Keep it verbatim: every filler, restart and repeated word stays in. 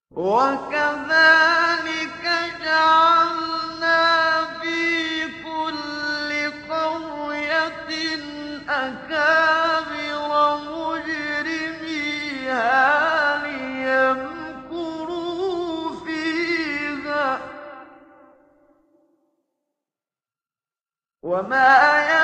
وَكَذَٰلِكَ جَعَلْنَا فِي كُلِّ قَرْيَةٍ أَكَابِرَ مُجْرِمِيهَا لِيَمْكُرُوا فِيهَا ۖ وَمَا